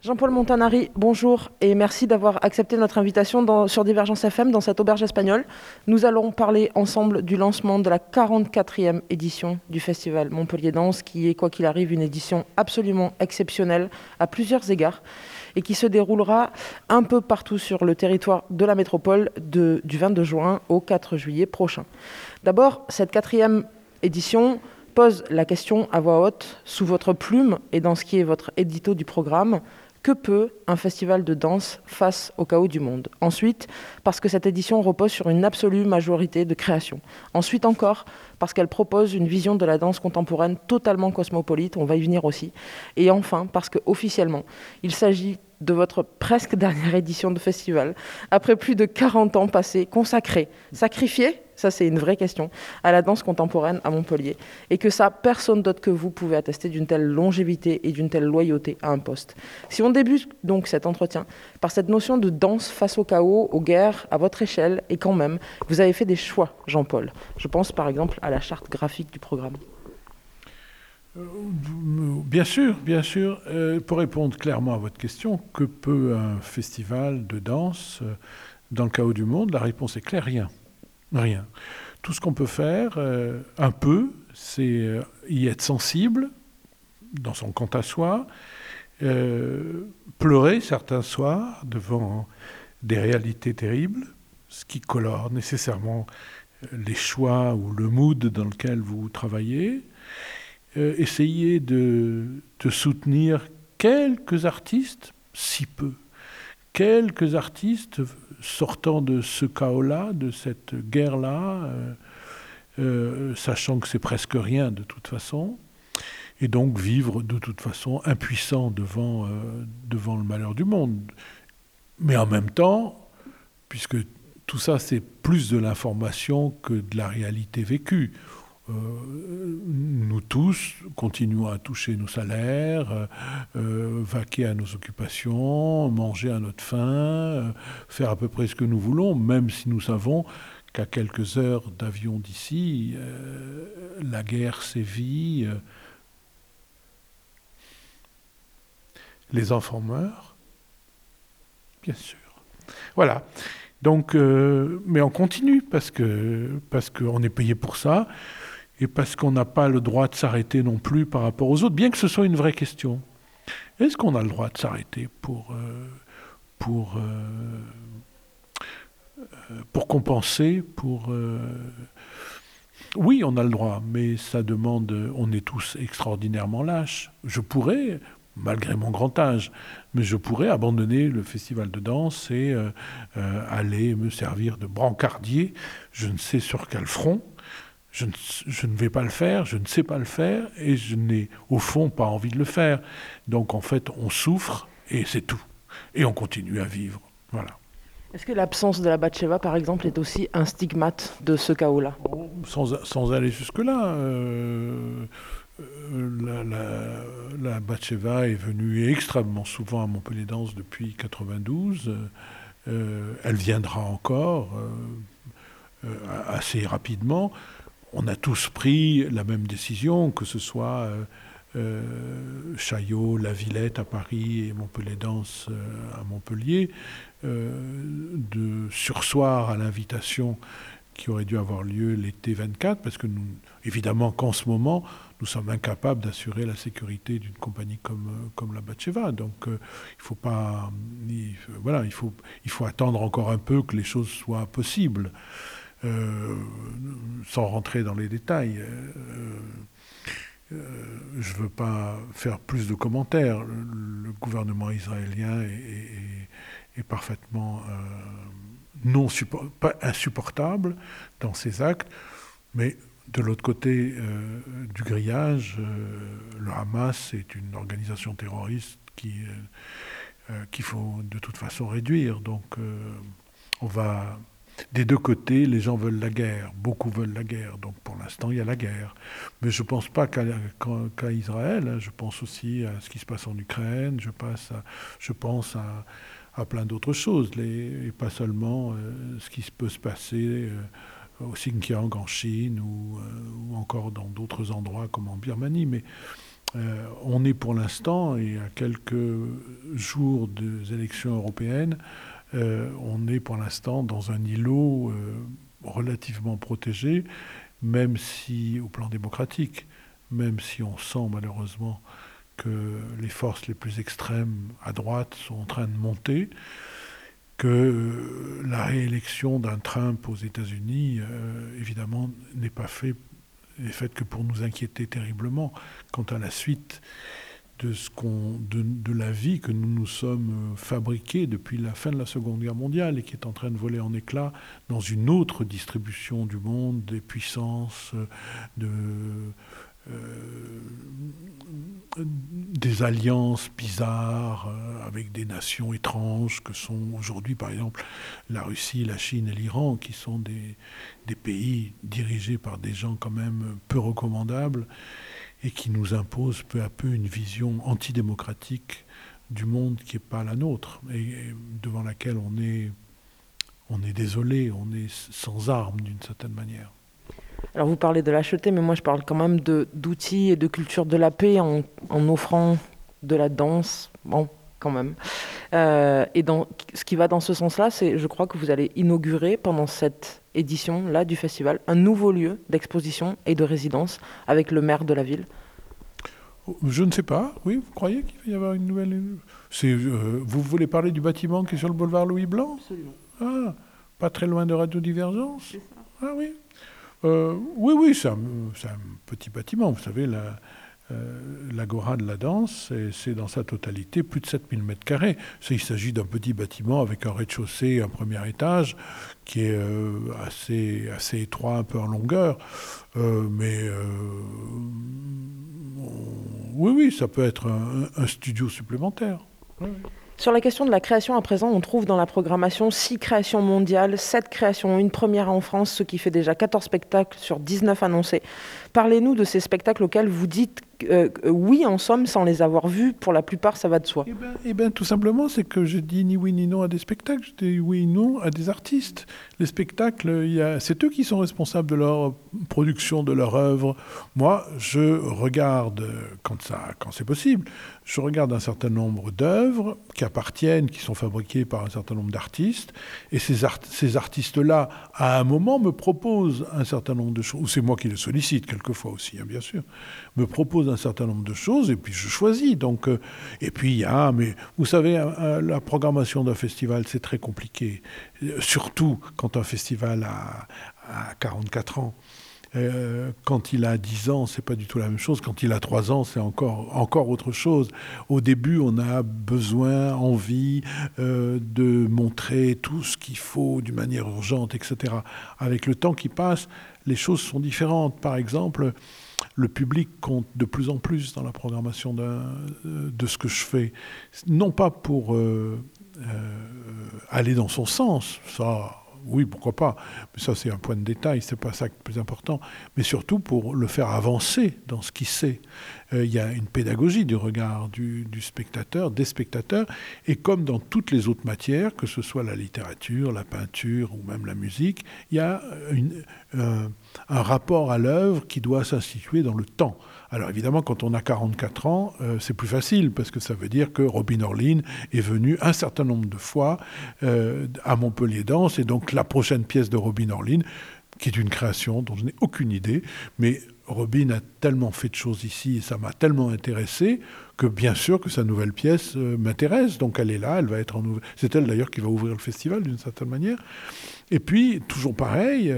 Jean-Paul Montanari, bonjour et merci d'avoir accepté notre invitation sur Divergence FM dans cette auberge espagnole. Nous allons parler ensemble du lancement de la 44e édition du Festival Montpellier Danse, qui est, quoi qu'il arrive, une édition absolument exceptionnelle à plusieurs égards et qui se déroulera un peu partout sur le territoire de la métropole du 22 juin au 4 juillet prochain. D'abord, cette 4e édition pose la question à voix haute, sous votre plume et dans ce qui est votre édito du programme: que peut un festival de danse face au chaos du monde? Ensuite, parce que cette édition repose sur une absolue majorité de créations. Ensuite encore, parce qu'elle propose une vision de la danse contemporaine totalement cosmopolite, on va y venir aussi. Et enfin, parce qu'officiellement, il s'agit de votre presque dernière édition de festival, après plus de 40 ans passés consacrés, sacrifiés, ça c'est une vraie question, à la danse contemporaine à Montpellier. Et que ça, personne d'autre que vous pouvez attester d'une telle longévité et d'une telle loyauté à un poste. Si on débute donc cet entretien par cette notion de danse face au chaos, aux guerres, à votre échelle, et quand même, vous avez fait des choix, Jean-Paul. Je pense par exemple à la charte graphique du programme. Bien sûr, bien sûr. Pour répondre clairement à votre question, que peut un festival de danse dans le chaos du monde? La réponse est claire: rien. Rien. Tout ce qu'on peut faire, un peu, c'est y être sensible, dans son quant à soi, pleurer certains soirs devant des réalités terribles, ce qui colore nécessairement les choix ou le mood dans lequel vous travaillez. Essayer de soutenir quelques artistes, si peu, quelques artistes sortant de ce chaos-là, de cette guerre-là, sachant que c'est presque rien de toute façon, et donc vivre de toute façon impuissant devant le malheur du monde. Mais en même temps, puisque tout ça c'est plus de l'information que de la réalité vécue, nous tous continuons à toucher nos salaires, vaquer à nos occupations, manger à notre faim, faire à peu près ce que nous voulons, même si nous savons qu'à quelques heures d'avion d'ici, la guerre sévit, les enfants meurent, bien sûr. Voilà. Donc, mais on continue parce qu'on est payé pour ça. Et parce qu'on n'a pas le droit de s'arrêter non plus par rapport aux autres, bien que ce soit une vraie question. Est-ce qu'on a le droit de s'arrêter pour compenser, Oui, on a le droit, mais ça demande... On est tous extraordinairement lâches. Je pourrais, malgré mon grand âge, mais je pourrais abandonner le festival de danse et aller me servir de brancardier, je ne sais sur quel front. Je ne vais pas le faire, je ne sais pas le faire, et je n'ai au fond pas envie de le faire. Donc en fait, on souffre, et c'est tout. Et on continue à vivre. Voilà. Est-ce que l'absence de la Batcheva, par exemple, est aussi un stigmate de ce chaos-là? Sans aller jusque-là, la Batcheva est venue extrêmement souvent à Montpellier Danse depuis 1992. Elle viendra encore assez rapidement. On a tous pris la même décision, que ce soit Chaillot, La Villette à Paris et Montpellier Danse à Montpellier, de surseoir à l'invitation qui aurait dû avoir lieu l'été 24, parce que nous, évidemment qu'en ce moment, nous sommes incapables d'assurer la sécurité d'une compagnie comme la Batcheva. Donc il faut pas, voilà, il faut attendre encore un peu que les choses soient possibles. Sans rentrer dans les détails, je ne veux pas faire plus de commentaires. Le gouvernement israélien est parfaitement pas insupportable dans ses actes, mais de l'autre côté du grillage, le Hamas est une organisation terroriste qu'il faut de toute façon réduire. Donc on va... Des deux côtés, les gens veulent la guerre. Beaucoup veulent la guerre. Donc pour l'instant, il y a la guerre. Mais je ne pense pas qu'à Israël. Je pense aussi à ce qui se passe en Ukraine. Je pense à plein d'autres choses. Et pas seulement ce qui peut se passer au Xinjiang en Chine ou encore dans d'autres endroits comme en Birmanie. Mais On est pour l'instant, et à quelques jours des élections européennes, on est pour l'instant dans un îlot relativement protégé, même si, au plan démocratique, même si on sent malheureusement que les forces les plus extrêmes à droite sont en train de monter, que la réélection d'un Trump aux États-Unis, évidemment, n'est faite que pour nous inquiéter terriblement quant à la suite de la vie que nous nous sommes fabriquée depuis la fin de la Seconde Guerre mondiale et qui est en train de voler en éclats dans une autre distribution du monde, des puissances, des alliances bizarres avec des nations étranges que sont aujourd'hui par exemple la Russie, la Chine et l'Iran, qui sont des pays dirigés par des gens quand même peu recommandables et qui nous imposent peu à peu une vision antidémocratique du monde qui n'est pas la nôtre et devant laquelle on est désolé, on est sans armes d'une certaine manière. Alors vous parlez de lâcheté, mais moi je parle quand même d'outils et de culture de la paix en offrant de la danse, bon, quand même. Et ce qui va dans ce sens-là, c'est, je crois que vous allez inaugurer pendant cette édition-là du festival un nouveau lieu d'exposition et de résidence avec le maire de la ville. Je ne sais pas, oui, vous croyez qu'il va y avoir une nouvelle... vous voulez parler du bâtiment qui est sur le boulevard Louis Blanc ? Absolument. Ah, pas très loin de Radio Divergence ? C'est ça. Ah oui. Oui, c'est un petit bâtiment. Vous savez, l'Agora de la danse, c'est dans sa totalité plus de 7000 mètres carrés. Il s'agit d'un petit bâtiment avec un rez-de-chaussée et un premier étage qui est assez étroit, un peu en longueur. Oui, ça peut être un studio supplémentaire. Oui. Sur la question de la création, à présent, on trouve dans la programmation 6 créations mondiales, 7 créations, une première en France, ce qui fait déjà 14 spectacles sur 19 annoncés. Parlez-nous de ces spectacles auxquels vous dites oui, en somme, sans les avoir vus. Pour la plupart, ça va de soi. Eh bien, tout simplement, c'est que je dis ni oui ni non à des spectacles, je dis oui non à des artistes. Les spectacles, c'est eux qui sont responsables de leur production, de leur œuvre. Moi, je regarde, quand c'est possible, je regarde un certain nombre d'œuvres qui appartiennent, qui sont fabriquées par un certain nombre d'artistes, et ces artistes-là, à un moment, me proposent un certain nombre de choses, ou c'est moi qui les sollicite quelquefois aussi, hein, bien sûr, me proposent un certain nombre de choses, et puis je choisis. Donc, et puis mais vous savez, la programmation d'un festival, c'est très compliqué, surtout quand un festival a 44 ans. Quand il a 10 ans, c'est pas du tout la même chose. Quand il a 3 ans, c'est encore autre chose. Au début, on a besoin, envie de montrer tout ce qu'il faut d'une manière urgente, etc. Avec le temps qui passe, les choses sont différentes. Par exemple, le public compte de plus en plus dans la programmation de ce que je fais. Non pas pour aller dans son sens, ça... Oui, pourquoi pas. Mais ça, c'est un point de détail, c'est pas ça le plus important. Mais surtout pour le faire avancer dans ce qu'il sait. Il y a une pédagogie du regard du spectateur, des spectateurs. Et comme dans toutes les autres matières, que ce soit la littérature, la peinture ou même la musique, il y a un rapport à l'œuvre qui doit s'instituer dans le temps. Alors évidemment, quand on a 44 ans, c'est plus facile, parce que ça veut dire que Robin Orlin est venu un certain nombre de fois à Montpellier Danse, et donc la prochaine pièce de Robin Orlin, qui est une création dont je n'ai aucune idée, mais Robin a tellement fait de choses ici, et ça m'a tellement intéressé, que bien sûr que sa nouvelle pièce m'intéresse. Donc elle est là, elle va être en nouvelle... C'est elle d'ailleurs qui va ouvrir le festival d'une certaine manière. Et puis, toujours pareil,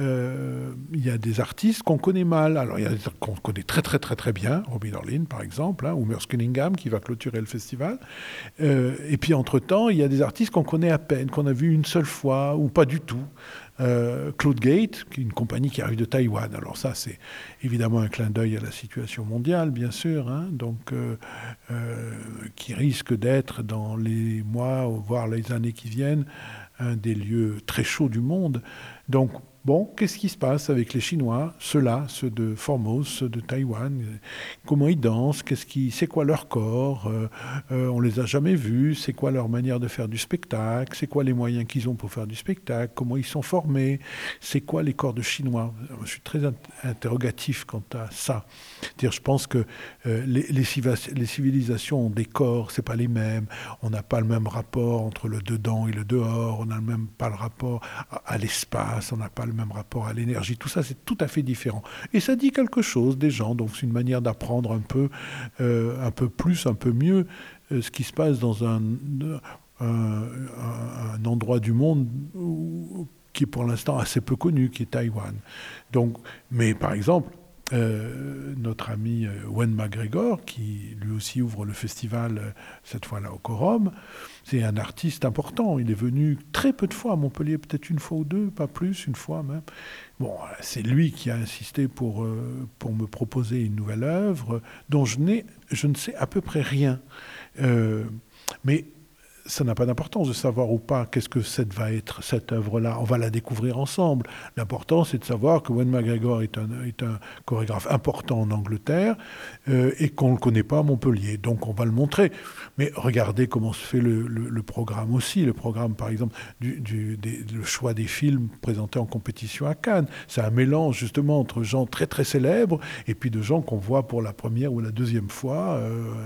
il y a des artistes qu'on connaît mal. Alors, il y a des qu'on connaît très, très, très, très bien, Robin Orlin, par exemple, ou Merce Cunningham, qui va clôturer le festival. Et puis, entre-temps, il y a des artistes qu'on connaît à peine, qu'on a vus une seule fois, ou pas du tout. Cloud Gate, qui est une compagnie qui arrive de Taïwan. Alors ça, c'est évidemment un clin d'œil à la situation mondiale, bien sûr, hein, donc qui risque d'être dans les mois, voire les années qui viennent, un des lieux très chauds du monde. Donc Bon, qu'est-ce qui se passe avec les Chinois, ceux-là, ceux de Formose, ceux de Taïwan, comment ils dansent, c'est quoi leur corps, on les a jamais vus, c'est quoi leur manière de faire du spectacle, c'est quoi les moyens qu'ils ont pour faire du spectacle, comment ils sont formés, c'est quoi les corps de Chinois. Je suis très interrogatif quant à ça. C'est-à-dire, je pense que les civilisations ont des corps, c'est pas les mêmes, on n'a pas le même rapport entre le dedans et le dehors, on n'a même pas le rapport à l'espace, on n'a pas le même rapport à l'énergie, tout ça c'est tout à fait différent. Et ça dit quelque chose des gens, donc c'est une manière d'apprendre un peu plus, un peu mieux ce qui se passe dans un endroit du monde qui est pour l'instant assez peu connu, qui est Taïwan. Donc, mais par exemple, notre ami Ewan McGregor, qui lui aussi ouvre le festival, cette fois-là au Quorum, c'est un artiste important. Il est venu très peu de fois à Montpellier, peut-être une fois ou deux, pas plus, une fois même. Bon, c'est lui qui a insisté pour me proposer une nouvelle œuvre dont je ne sais à peu près rien. Mais ça n'a pas d'importance de savoir ou pas qu'est-ce que va être cette œuvre-là. On va la découvrir ensemble. L'important, c'est de savoir que Ewan McGregor est un chorégraphe important en Angleterre et qu'on ne le connaît pas à Montpellier. Donc, on va le montrer. Mais regardez comment se fait le programme aussi. Le programme, par exemple, le choix des films présentés en compétition à Cannes. C'est un mélange, justement, entre gens très, très célèbres et puis de gens qu'on voit pour la première ou la deuxième fois.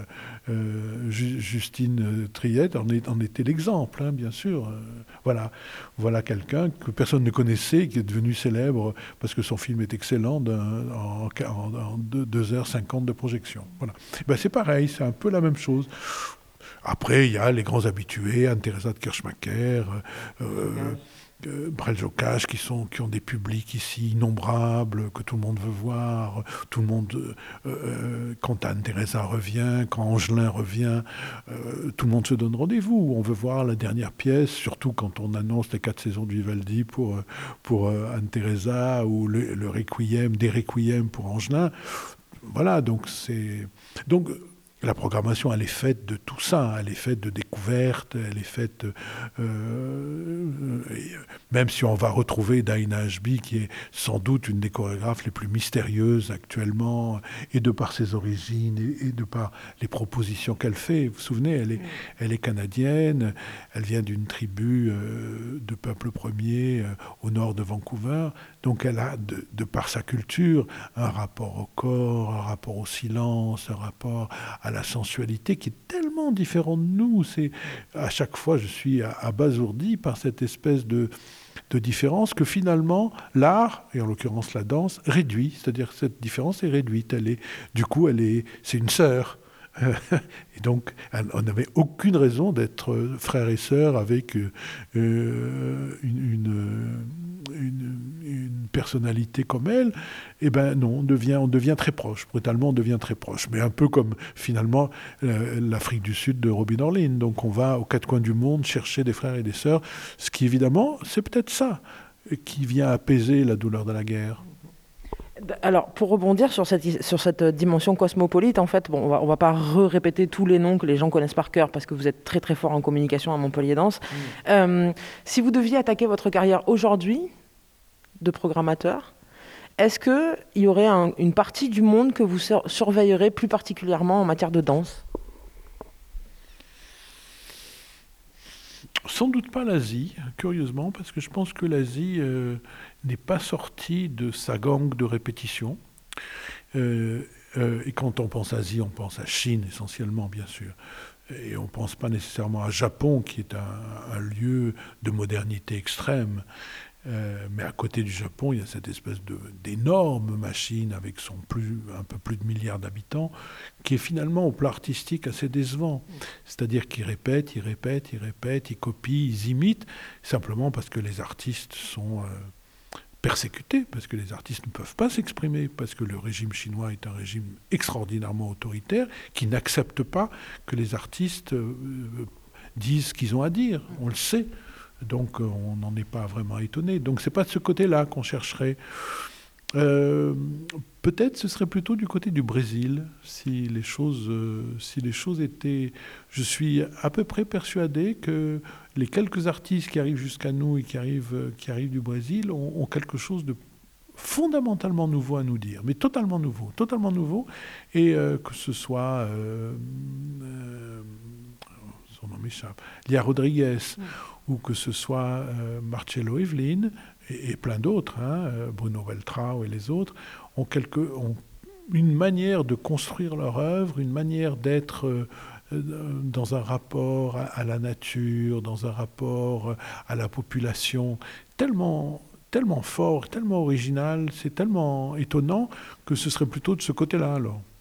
Justine Triet en était l'exemple, hein, bien sûr. Voilà quelqu'un que personne ne connaissait, qui est devenu célèbre parce que son film est excellent en 2h50 de projection. Voilà. Ben, c'est pareil, c'est un peu la même chose. Après, il y a les grands habitués, Anne-Theresa de Kirchmacher, Brel Jocage, qui ont des publics ici innombrables, que tout le monde veut voir. Tout le monde, quand Anne-Theresa revient, quand Angelin revient, tout le monde se donne rendez-vous. On veut voir la dernière pièce, surtout quand on annonce les 4 saisons de Vivaldi pour Anne-Theresa ou le Requiem, des Requiem pour Angelin. Voilà, donc la programmation, elle est faite de tout ça, elle est faite de découvertes, elle est faite... même si on va retrouver Daina Ashby, qui est sans doute une des chorégraphes les plus mystérieuses actuellement, et de par ses origines, et de par les propositions qu'elle fait. Vous vous souvenez, elle est canadienne, elle vient d'une tribu de peuple premier au nord de Vancouver, donc elle a, de par sa culture, un rapport au corps, un rapport au silence, un rapport à la sensualité qui est tellement différent de nous. À chaque fois, je suis abasourdi par cette espèce de différence que finalement, l'art, et en l'occurrence la danse, réduit. C'est-à-dire que cette différence est réduite. C'est une sœur. Et donc, on n'avait aucune raison d'être frères et sœurs avec une personnalité comme elle. Eh ben non, on devient très proche. Brutalement, on devient très proche. Mais un peu comme, finalement, l'Afrique du Sud de Robin Orlin. Donc, on va aux 4 coins du monde chercher des frères et des sœurs. Ce qui, évidemment, c'est peut-être ça qui vient apaiser la douleur de la guerre. Alors, pour rebondir sur cette dimension cosmopolite, en fait, bon, on va pas répéter tous les noms que les gens connaissent par cœur parce que vous êtes très très fort en communication à Montpellier Danse. Si vous deviez attaquer votre carrière aujourd'hui de programmateur, est-ce qu'il y aurait une partie du monde que vous surveillerez plus particulièrement en matière de danse ? Sans doute pas l'Asie, curieusement, parce que je pense que l'Asie n'est pas sortie de sa gangue de répétition. Et quand on pense Asie, on pense à Chine essentiellement, bien sûr. Et on ne pense pas nécessairement à Japon, qui est un lieu de modernité extrême. Mais à côté du Japon, il y a cette espèce d'énorme machine avec un peu plus de milliards d'habitants, qui est finalement au plan artistique assez décevant. C'est-à-dire qu'ils répètent, ils copient, ils imitent, simplement parce que les artistes sont persécutés, parce que les artistes ne peuvent pas s'exprimer, parce que le régime chinois est un régime extraordinairement autoritaire, qui n'accepte pas que les artistes disent ce qu'ils ont à dire. On le sait. Donc on n'en est pas vraiment étonné. Donc c'est pas de ce côté-là qu'on chercherait. Peut-être ce serait plutôt du côté du Brésil, si les choses étaient... Je suis à peu près persuadé que les quelques artistes qui arrivent jusqu'à nous et qui arrivent du Brésil ont quelque chose de fondamentalement nouveau à nous dire, mais totalement nouveau, et que ce soit... son nom m'échappe, Lia Rodriguez, ou que ce soit Marcello Evelyn, et plein d'autres, hein, Bruno Beltrao et les autres, ont une manière de construire leur œuvre, une manière d'être dans un rapport à la nature, dans un rapport à la population, tellement fort, tellement original, c'est tellement étonnant que ce serait plutôt de ce côté-là alors.